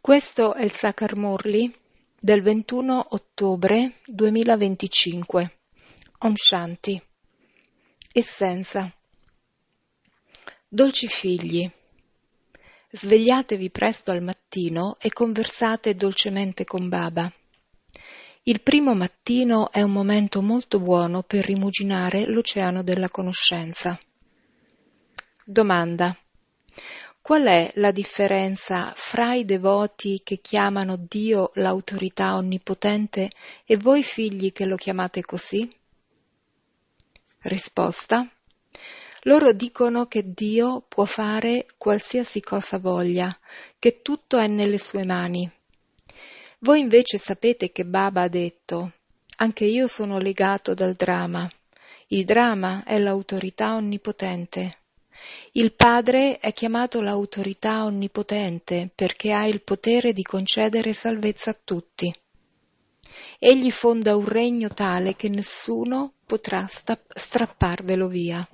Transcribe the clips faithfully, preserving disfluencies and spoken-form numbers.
Questo è il Sakar Murli del ventuno ottobre duemilaventicinque. Om Shanti. Essenza. Dolci figli, svegliatevi presto al mattino e conversate dolcemente con Baba. Il primo mattino è un momento molto buono per rimuginare l'oceano della conoscenza. Domanda. Qual è la differenza fra i devoti che chiamano Dio l'autorità onnipotente e voi figli che lo chiamate così? Risposta. Loro dicono che Dio può fare qualsiasi cosa voglia, che tutto è nelle sue mani. Voi invece sapete che Baba ha detto: anche io sono legato dal Dharma. Il Dharma è l'autorità onnipotente. Il Padre è chiamato l'autorità onnipotente perché ha il potere di concedere salvezza a tutti. Egli fonda un regno tale che nessuno potrà sta- strapparvelo via.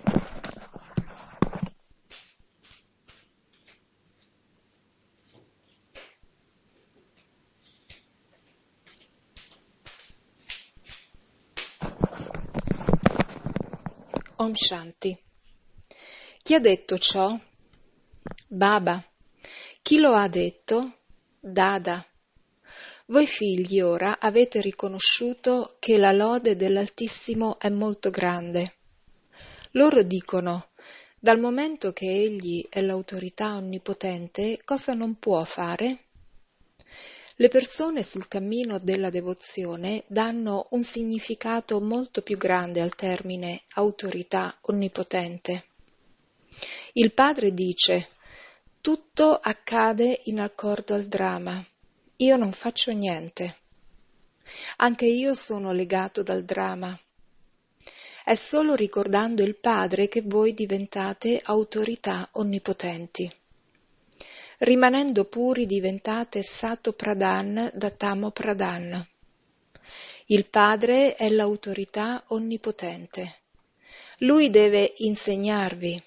Om Shanti. Chi ha detto ciò? Baba. Chi lo ha detto? Dada. Voi figli ora avete riconosciuto che la lode dell'Altissimo è molto grande. Loro dicono: dal momento che egli è l'autorità onnipotente, cosa non può fare? Le persone sul cammino della devozione danno un significato molto più grande al termine autorità onnipotente. Il padre dice: tutto accade in accordo al Dharma. Io non faccio niente. Anche io sono legato dal Dharma. È solo ricordando il Padre che voi diventate autorità onnipotenti. Rimanendo puri diventate Sato Pradhan da Tamo Pradhan. Il Padre è l'autorità onnipotente. Lui deve insegnarvi.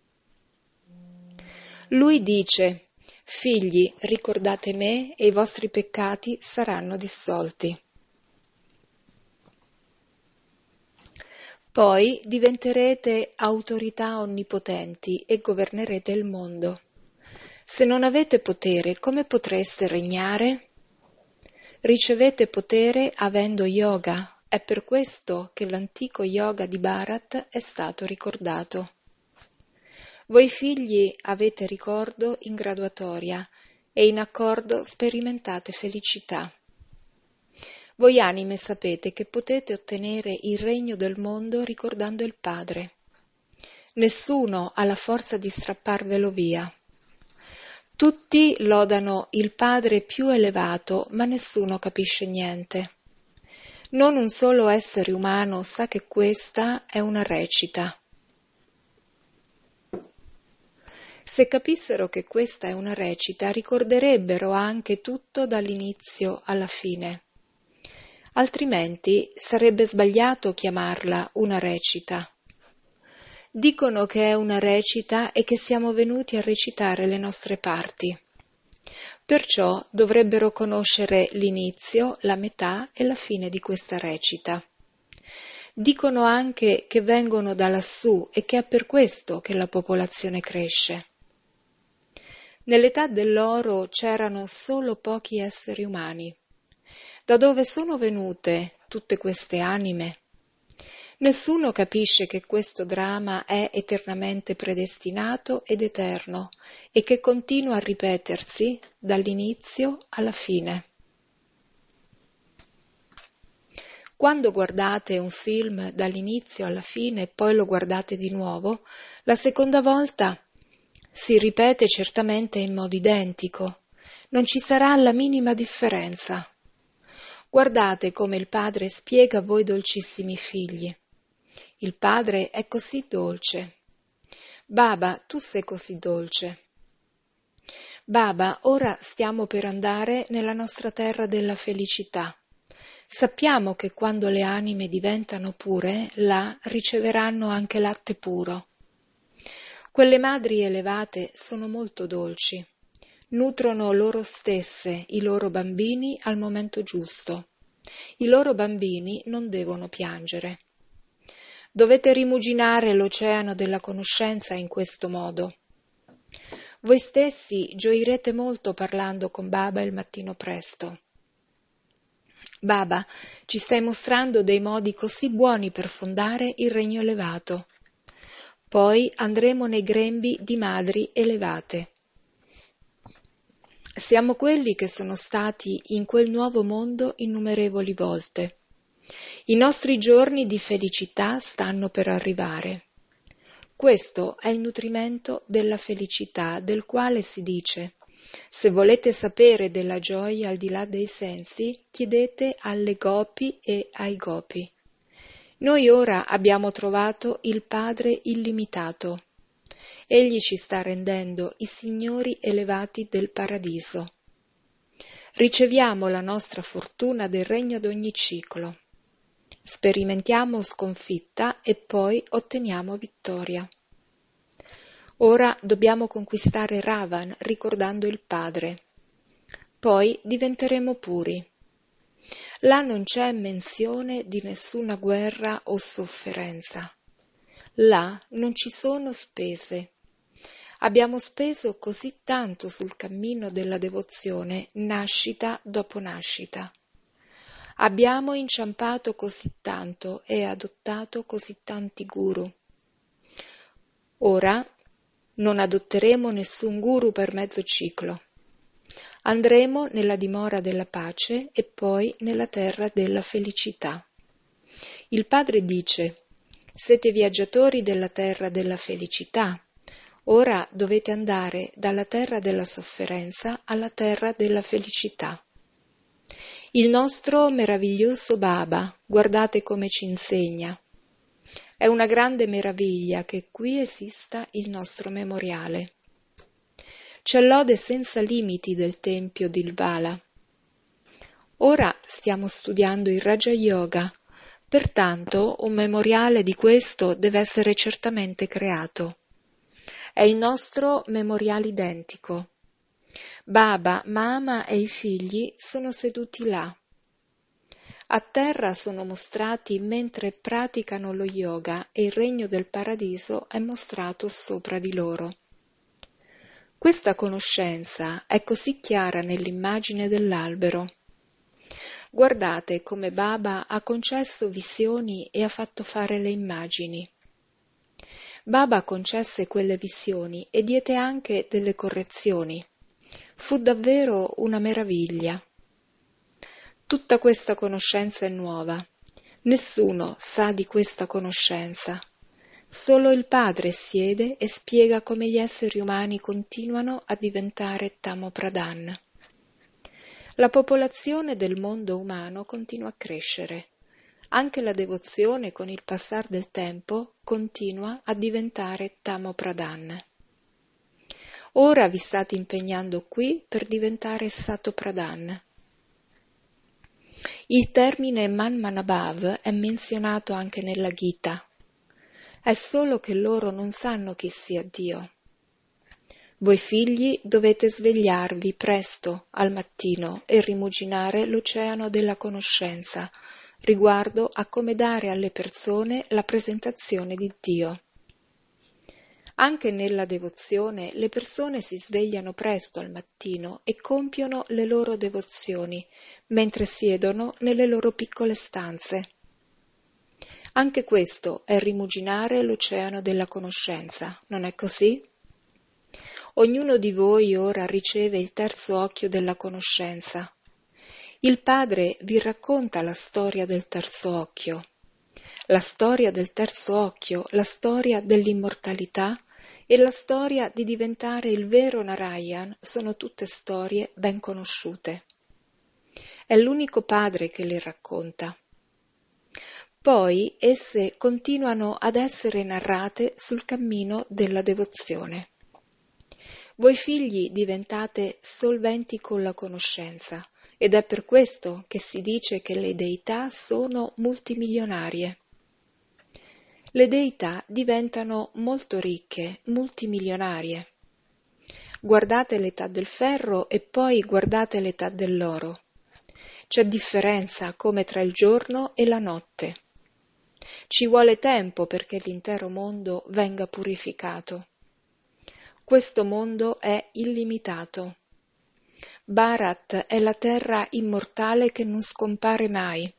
Lui dice: figli, ricordate me e i vostri peccati saranno dissolti. Poi diventerete autorità onnipotenti e governerete il mondo. Se non avete potere, come potreste regnare? Ricevete potere avendo yoga. È per questo che l'antico yoga di Bharat è stato ricordato. Voi figli avete ricordo in graduatoria e in accordo sperimentate felicità. Voi anime sapete che potete ottenere il regno del mondo ricordando il Padre. Nessuno ha la forza di strapparvelo via. Tutti lodano il Padre più elevato, ma nessuno capisce niente. Non un solo essere umano sa che questa è una recita. Se capissero che questa è una recita, ricorderebbero anche tutto dall'inizio alla fine. Altrimenti sarebbe sbagliato chiamarla una recita. Dicono che è una recita e che siamo venuti a recitare le nostre parti. Perciò dovrebbero conoscere l'inizio, la metà e la fine di questa recita. Dicono anche che vengono da lassù e che è per questo che la popolazione cresce. Nell'età dell'oro c'erano solo pochi esseri umani. Da dove sono venute tutte queste anime? Nessuno capisce che questo dramma è eternamente predestinato ed eterno e che continua a ripetersi dall'inizio alla fine. Quando guardate un film dall'inizio alla fine e poi lo guardate di nuovo, la seconda volta si ripete certamente in modo identico. Non ci sarà la minima differenza. Guardate come il Padre spiega a voi dolcissimi figli. Il Padre è così dolce. Baba, tu sei così dolce. Baba, ora stiamo per andare nella nostra terra della felicità. Sappiamo che quando le anime diventano pure, là riceveranno anche latte puro. Quelle madri elevate sono molto dolci. nutrono loro stesse i loro bambini al momento giusto. I loro bambini non devono piangere. Dovete rimuginare l'oceano della conoscenza in questo modo. Voi stessi gioirete molto parlando con Baba il mattino presto. Baba, ci stai mostrando dei modi così buoni per fondare il regno elevato. Poi andremo nei grembi di madri elevate. Siamo quelli che sono stati in quel nuovo mondo innumerevoli volte. I nostri giorni di felicità stanno per arrivare. Questo è il nutrimento della felicità, del quale si dice: se volete sapere della gioia al di là dei sensi, chiedete alle gopi e ai gopi. Noi ora abbiamo trovato il Padre illimitato. Egli ci sta rendendo i signori elevati del paradiso. Riceviamo la nostra fortuna del regno ad ogni ciclo. Sperimentiamo sconfitta e poi otteniamo vittoria. Ora dobbiamo conquistare Ravan ricordando il Padre. Poi diventeremo puri. Là non c'è menzione di nessuna guerra o sofferenza. Là non ci sono spese. Abbiamo speso così tanto sul cammino della devozione, nascita dopo nascita. Abbiamo inciampato così tanto e adottato così tanti guru. Ora non adotteremo nessun guru per mezzo ciclo. Andremo nella dimora della pace e poi nella terra della felicità. Il Padre dice: siete viaggiatori della terra della felicità. Ora dovete andare dalla terra della sofferenza alla terra della felicità. Il nostro meraviglioso Baba, guardate come ci insegna. È una grande meraviglia che qui esista il nostro memoriale. C'è lode senza limiti del tempio di Ilvala. Ora stiamo studiando il Raja Yoga, pertanto un memoriale di questo deve essere certamente creato. È il nostro memoriale identico. Baba, Mama e i figli sono seduti là. A terra sono mostrati mentre praticano lo yoga e il regno del paradiso è mostrato sopra di loro. Questa conoscenza è così chiara nell'immagine dell'albero. Guardate come Baba ha concesso visioni e ha fatto fare le immagini. Baba concesse quelle visioni e diede anche delle correzioni. Fu davvero una meraviglia. Tutta questa conoscenza è nuova. Nessuno sa di questa conoscenza. Solo il Padre siede e spiega come gli esseri umani continuano a diventare Tamo Pradhan. La popolazione del mondo umano continua a crescere. Anche la devozione con il passare del tempo continua a diventare Tamo Pradhan. Ora vi state impegnando qui per diventare Sato Pradhan. Il termine Manmanabhav è menzionato anche nella Gita. È solo che loro non sanno chi sia Dio. Voi figli dovete svegliarvi presto al mattino e rimuginare l'oceano della conoscenza riguardo a come dare alle persone la presentazione di Dio. Anche nella devozione le persone si svegliano presto al mattino e compiono le loro devozioni mentre siedono nelle loro piccole stanze. Anche questo è rimuginare l'oceano della conoscenza, non è così? Ognuno di voi ora riceve il terzo occhio della conoscenza. Il Padre vi racconta la storia del terzo occhio. La storia del terzo occhio, la storia dell'immortalità e la storia di diventare il vero Narayan sono tutte storie ben conosciute. È l'unico Padre che le racconta. Poi esse continuano ad essere narrate sul cammino della devozione. Voi figli diventate solventi con la conoscenza ed è per questo che si dice che le deità sono multimilionarie. Le deità diventano molto ricche, multimilionarie. Guardate l'età del ferro e poi guardate l'età dell'oro. C'è differenza come tra il giorno e la notte. Ci vuole tempo perché l'intero mondo venga purificato. Questo mondo è illimitato. Bharat è la terra immortale che non scompare mai.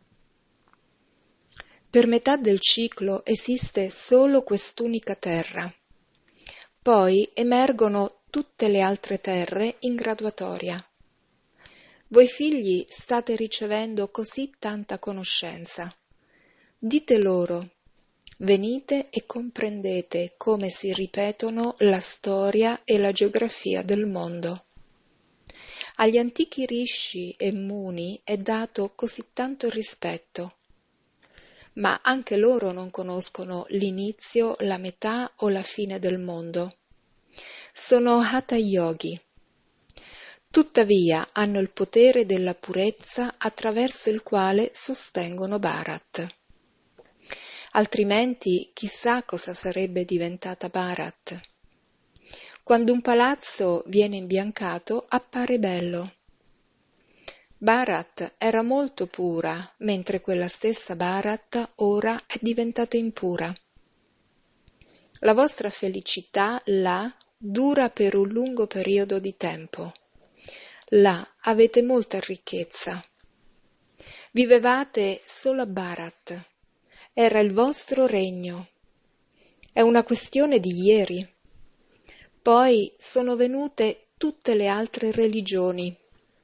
Per metà del ciclo esiste solo quest'unica terra. Poi emergono tutte le altre terre in graduatoria. Voi figli state ricevendo così tanta conoscenza. Dite loro, venite e comprendete come si ripetono la storia e la geografia del mondo. Agli antichi rishi e muni è dato così tanto rispetto, ma anche loro non conoscono l'inizio, la metà o la fine del mondo. Sono hatha yogi. Tuttavia hanno il potere della purezza attraverso il quale sostengono Bharat. Altrimenti chissà cosa sarebbe diventata Bharat. Quando un palazzo viene imbiancato appare bello. Bharat era molto pura, mentre quella stessa Bharat ora è diventata impura. La vostra felicità là dura per un lungo periodo di tempo. Là avete molta ricchezza. Vivevate solo a Bharat. Era il vostro regno. È una questione di ieri. Poi sono venute tutte le altre religioni.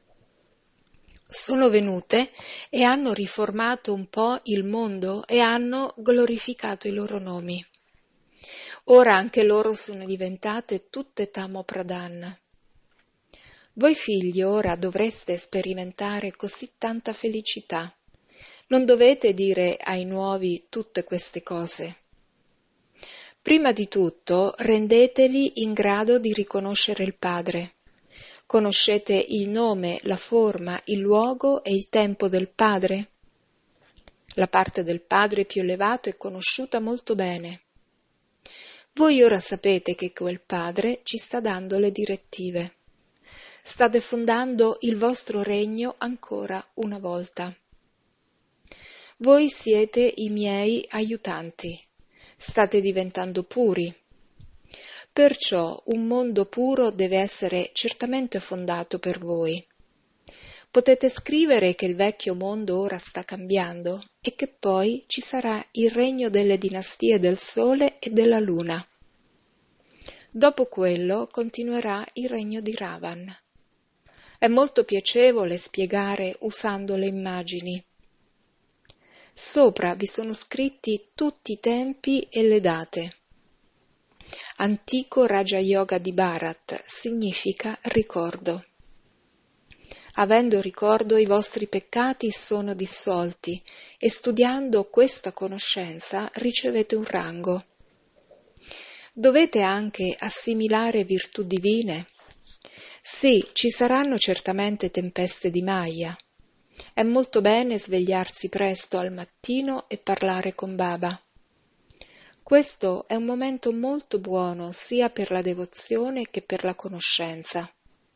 Sono venute e hanno riformato un po' il mondo e hanno glorificato i loro nomi. Ora anche loro sono diventate tutte Tamo Pradhan. Voi figli ora dovreste sperimentare così tanta felicità. Non dovete dire ai nuovi tutte queste cose. Prima di tutto rendeteli in grado di riconoscere il Padre. Conoscete il nome, la forma, il luogo e il tempo del Padre? La parte del Padre più elevato è conosciuta molto bene. Voi ora sapete che quel Padre ci sta dando le direttive. State fondando il vostro regno ancora una volta. Voi siete i miei aiutanti. State diventando puri. Perciò un mondo puro deve essere certamente fondato per voi. Potete scrivere che il vecchio mondo ora sta cambiando e che poi ci sarà il regno delle dinastie del Sole e della Luna. Dopo quello continuerà il regno di Ravan. È molto piacevole spiegare usando le immagini. Sopra vi sono scritti tutti i tempi e le date. Antico Raja Yoga di Bharat significa ricordo. Avendo ricordo i vostri peccati sono dissolti e studiando questa conoscenza ricevete un rango. Dovete anche assimilare virtù divine. Sì, ci saranno certamente tempeste di Maya. È molto bene svegliarsi presto al mattino e parlare con Baba. Questo è un momento molto buono sia per la devozione che per la conoscenza.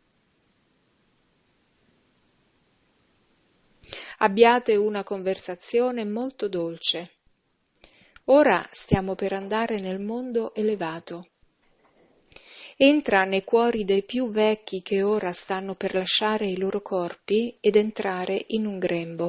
Abbiate una conversazione molto dolce. Ora stiamo per andare nel mondo elevato. Entra nei cuori dei più vecchi che ora stanno per lasciare i loro corpi ed entrare in un grembo.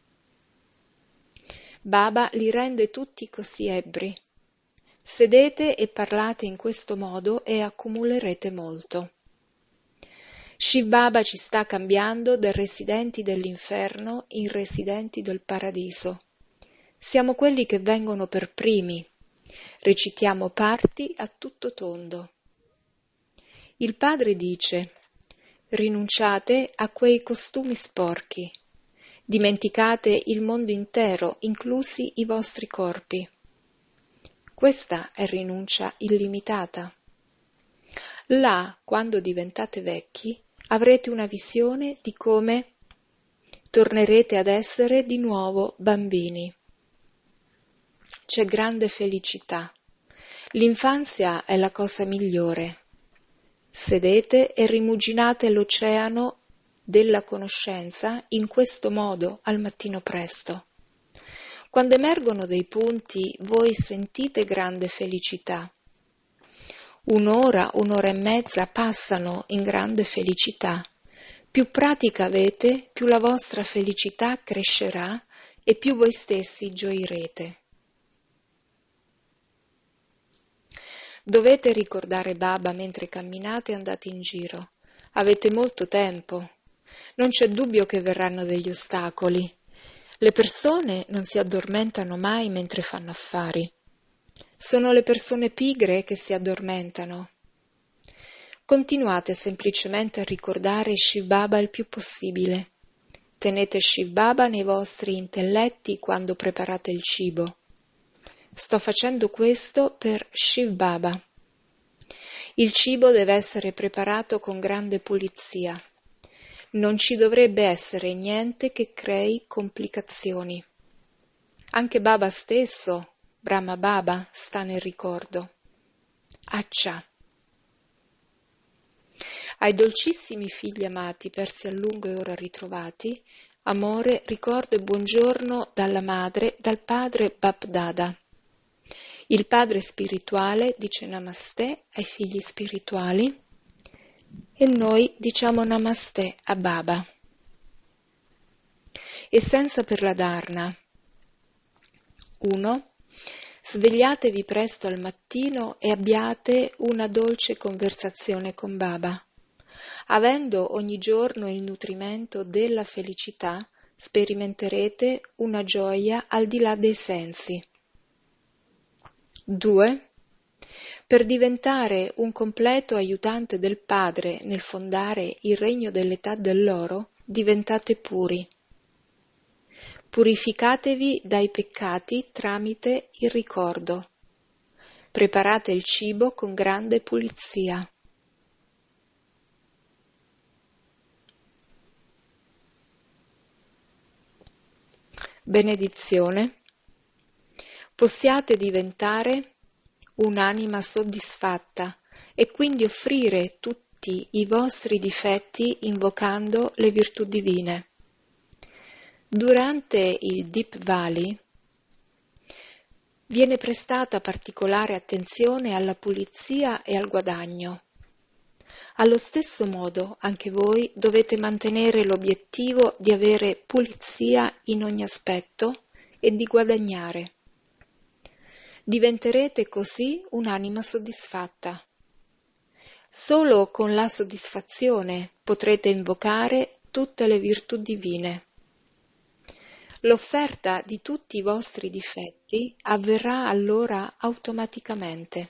Baba li rende tutti così ebbri. Sedete e parlate in questo modo e accumulerete molto. Shiv Baba ci sta cambiando da residenti dell'inferno in residenti del paradiso. Siamo quelli che vengono per primi. Recitiamo parti a tutto tondo. Il padre dice: rinunciate a quei costumi sporchi. Dimenticate il mondo intero, inclusi i vostri corpi. Questa è rinuncia illimitata. Là, quando diventate vecchi, avrete una visione di come tornerete ad essere di nuovo bambini. C'è grande felicità. L'infanzia è la cosa migliore. Sedete e rimuginate l'oceano della conoscenza in questo modo al mattino presto. Quando emergono dei punti, voi sentite grande felicità. Un'ora, un'ora e mezza passano in grande felicità. Più pratica avete, più la vostra felicità crescerà e più voi stessi gioirete. Dovete ricordare Baba mentre camminate e andate in giro. Avete molto tempo. Non c'è dubbio che verranno degli ostacoli. Le persone non si addormentano mai mentre fanno affari. Sono le persone pigre che si addormentano. Continuate semplicemente a ricordare Shiv Baba il più possibile. Tenete Shiv Baba nei vostri intelletti quando preparate il cibo. Sto facendo questo per Shiv Baba. Il cibo deve essere preparato con grande pulizia. Non ci dovrebbe essere niente che crei complicazioni. Anche Baba stesso, Brahma Baba, sta nel ricordo. Accia. Ai dolcissimi figli amati persi a lungo e ora ritrovati, amore, ricordo e buongiorno dalla madre, dal padre Bapdada. Il padre spirituale dice Namaste ai figli spirituali e noi diciamo Namaste a Baba. Essenza per la Dharna. uno. Svegliatevi presto al mattino e abbiate una dolce conversazione con Baba. Avendo ogni giorno il nutrimento della felicità, sperimenterete una gioia al di là dei sensi. due. Per diventare un completo aiutante del Padre nel fondare il regno dell'età dell'oro, diventate puri. Purificatevi dai peccati tramite il ricordo. Preparate il cibo con grande pulizia. Benedizione. Possiate diventare un'anima soddisfatta e quindi offrire tutti i vostri difetti invocando le virtù divine. Durante il Deep Valley viene prestata particolare attenzione alla pulizia e al guadagno. Allo stesso modo, anche voi dovete mantenere l'obiettivo di avere pulizia in ogni aspetto e di guadagnare. Diventerete così un'anima soddisfatta. Solo con la soddisfazione potrete invocare tutte le virtù divine. L'offerta di tutti i vostri difetti avverrà allora automaticamente.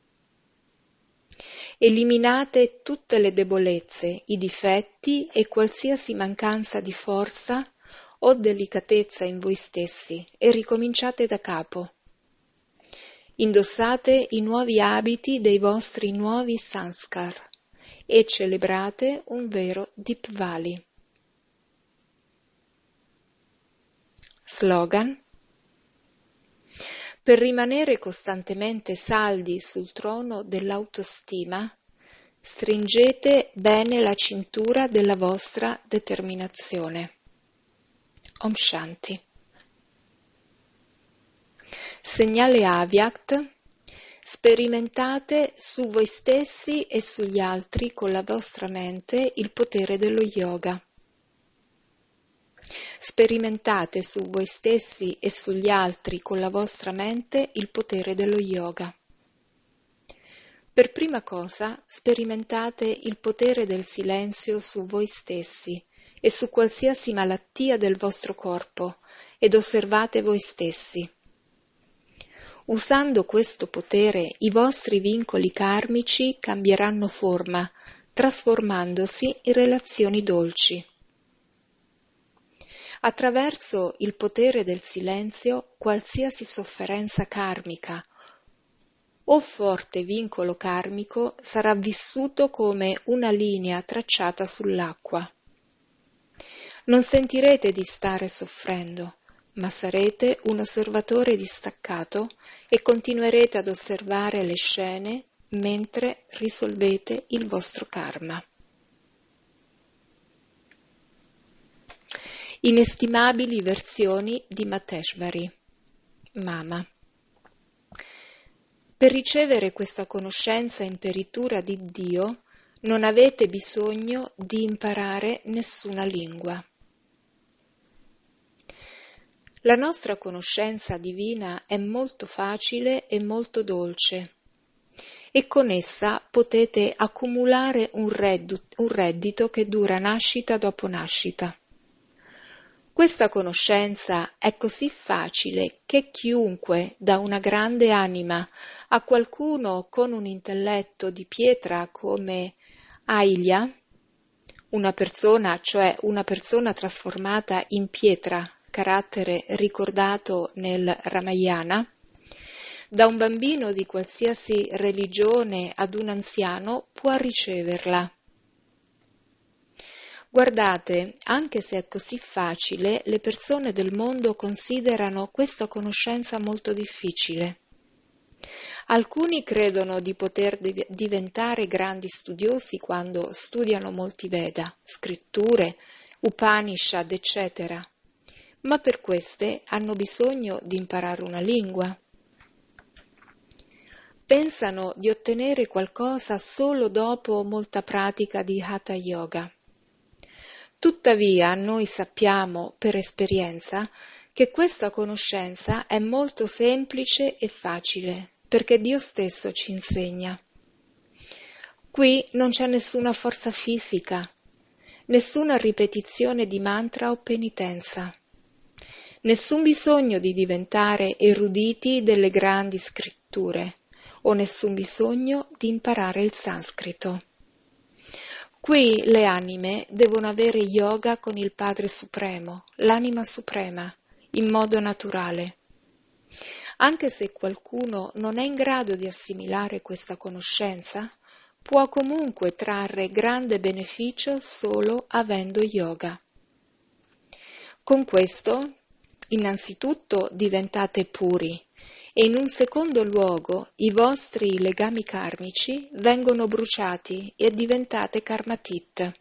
Eliminate tutte le debolezze, i difetti e qualsiasi mancanza di forza o delicatezza in voi stessi e ricominciate da capo. Indossate i nuovi abiti dei vostri nuovi sanskar e celebrate un vero Deep Valley. Slogan. Per rimanere costantemente saldi sul trono dell'autostima, stringete bene la cintura della vostra determinazione. Om Shanti. Segnale Avyakt. Sperimentate su voi stessi e sugli altri con la vostra mente il potere dello yoga. Sperimentate su voi stessi e sugli altri con la vostra mente il potere dello yoga. Per prima cosa, sperimentate il potere del silenzio su voi stessi e su qualsiasi malattia del vostro corpo ed osservate voi stessi. Usando questo potere, i vostri vincoli karmici cambieranno forma, trasformandosi in relazioni dolci. Attraverso il potere del silenzio, qualsiasi sofferenza karmica o forte vincolo karmico sarà vissuto come una linea tracciata sull'acqua. Non sentirete di stare soffrendo, ma sarete un osservatore distaccato e continuerete ad osservare le scene mentre risolvete il vostro karma. Inestimabili versioni di Mateshvari, Mama. Per ricevere questa conoscenza imperitura di Dio non avete bisogno di imparare nessuna lingua. La nostra conoscenza divina è molto facile e molto dolce e con essa potete accumulare un reddito, un reddito che dura nascita dopo nascita. Questa conoscenza è così facile che chiunque dà una grande anima a qualcuno con un intelletto di pietra come Ailya, una persona, cioè una persona trasformata in pietra, carattere ricordato nel Ramayana, da un bambino di qualsiasi religione ad un anziano può riceverla. Guardate, anche se è così facile, le persone del mondo considerano questa conoscenza molto difficile. Alcuni credono di poter div- diventare grandi studiosi quando studiano molti Veda, scritture, Upanishad, eccetera, ma per queste hanno bisogno di imparare una lingua. Pensano di ottenere qualcosa solo dopo molta pratica di Hatha Yoga. Tuttavia, noi sappiamo per esperienza che questa conoscenza è molto semplice e facile, perché Dio stesso ci insegna. Qui non c'è nessuna forza fisica, nessuna ripetizione di mantra o penitenza, nessun bisogno di diventare eruditi delle grandi scritture o nessun bisogno di imparare il sanscrito. Qui le anime devono avere yoga con il Padre Supremo, l'anima suprema, in modo naturale. Anche se qualcuno non è in grado di assimilare questa conoscenza, può comunque trarre grande beneficio solo avendo yoga. Con questo, innanzitutto diventate puri e in un secondo luogo i vostri legami karmici vengono bruciati e diventate karmatit.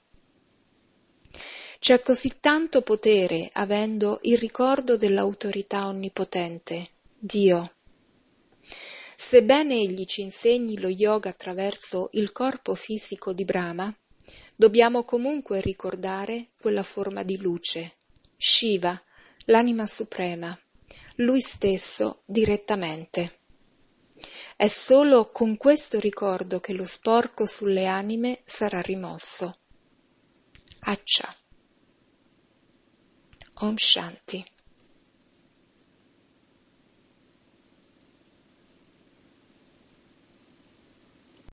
C'è così tanto potere avendo il ricordo dell'autorità onnipotente, Dio. Sebbene egli ci insegni lo yoga attraverso il corpo fisico di Brahma, dobbiamo comunque ricordare quella forma di luce, Shiva, l'anima suprema, lui stesso direttamente. È solo con questo ricordo che lo sporco sulle anime sarà rimosso. Accia. Om Shanti.